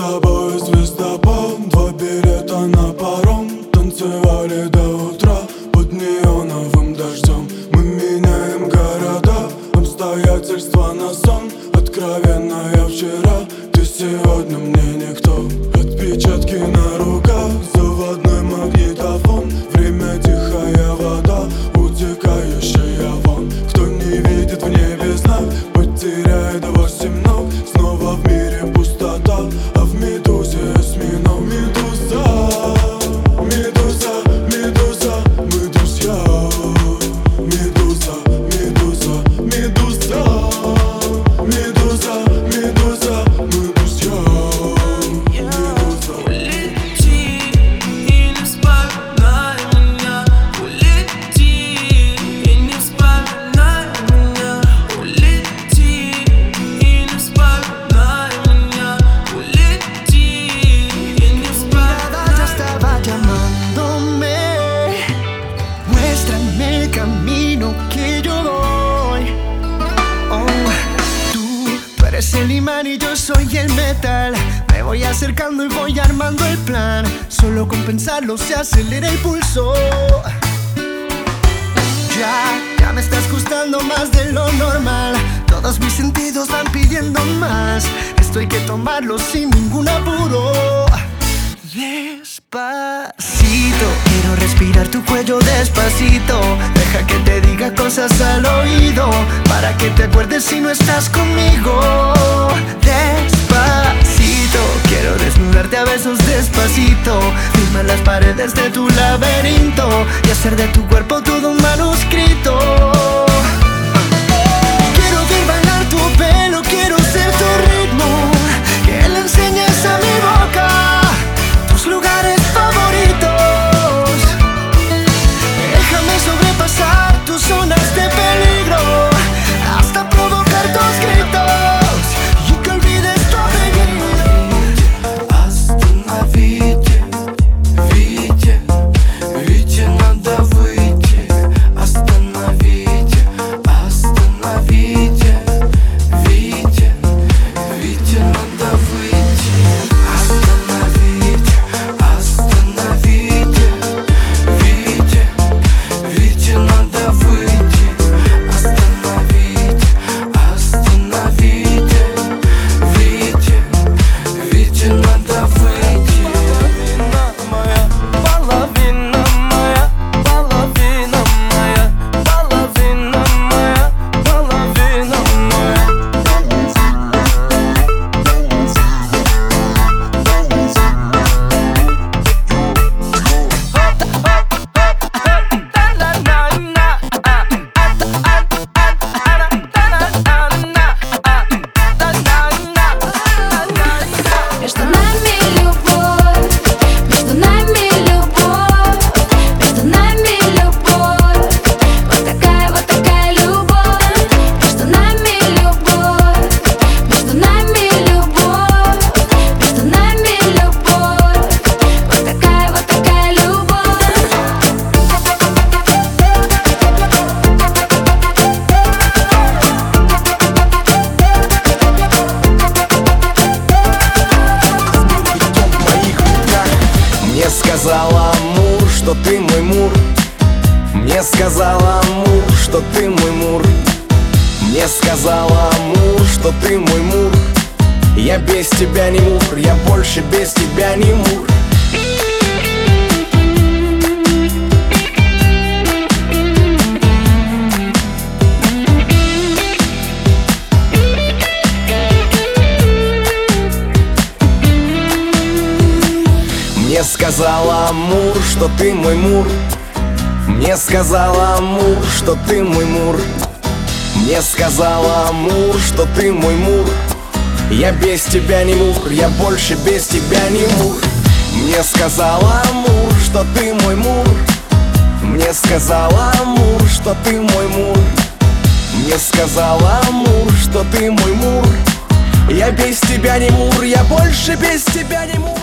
тобой звездопад, 2 билета на паром. Танцевали до утра под неоновым дождем. Мы меняем города, обстоятельства на сон. Откровенно я вчера, ты сегодня мне никто. Отпечатки на руках, заводной магнитофон. Время тихая вода, утекающая вон. Кто не видит в небе знак, потеряет 8 ног. Снова в мире пустота, а в медузе осьминог. Медуза, медуза, медуза, мы друзья. Медуза, медуза, медуза, медуза, медуза, мы друзья. Медуза. Улети и не вспоминай меня. Улети и не вспоминай меня. Улети и не вспоминай меня. Улети и не вспоминай. Ya estaba llamándome. Muéstrame el camino que yo voy. Oh, tú eres el imán y yo soy el metal. Me voy acercando y voy armando el plan. Solo con pensarlo se acelera el pulso. Ya me estás gustando más de lo normal. Todos mis sentidos van pidiendo más. Esto hay que tomarlo sin ningún apuro. Despacito, quiero respirar tu cuello despacito. Deja que te diga cosas al oído, para que te acuerdes si no estás conmigo. Despacito, quiero desnudarte a besos despacito. Firma las paredes de tu laberinto y hacer de tu cuerpo todo un manuscrito. Quiero ver bailar tu pelo, quiero ser tu ritmo. Que le enseñes a mi boca tus lugares favoritos. Déjame sobrepasar tus zonas de peligro, hasta provocar tus gritos y que olvides tu apellido. Остановите, Вите, Вите, надо выйти. Остановите, остановите, Вите, Вите, надо выйти. Остановите, остановите, Вите, Вите, надо выйти. Остановите, остановите, Вите, Вите, надо выйти. Половина моя, половина моя, половина моя, половина моя, половина моя. Между нами любовь, между нами любовь, между нами любовь. Вот такая любовь. Между нами любовь, между нами любовь, между нами любовь. Вот такая любовь. Мне сказала Амур, что ты мой Мур. Мне сказала Амур, что ты мой Мур. Мне сказала Амур, что ты мой Мур. Я без тебя не Мур, я больше без тебя не Мур. Мне сказала Амур, что ты мой Мур. Мне сказала Амур, что ты мой Мур. Мне сказала Амур, что ты мой Мур. Я без тебя не Мур, я больше без тебя не Мур. Мне сказала Амур, что ты мой Мур. Мне сказала Амур, что ты мой Мур. Мне сказала Амур, что ты мой Мур. Я без тебя не Мур, я больше без тебя не Мур.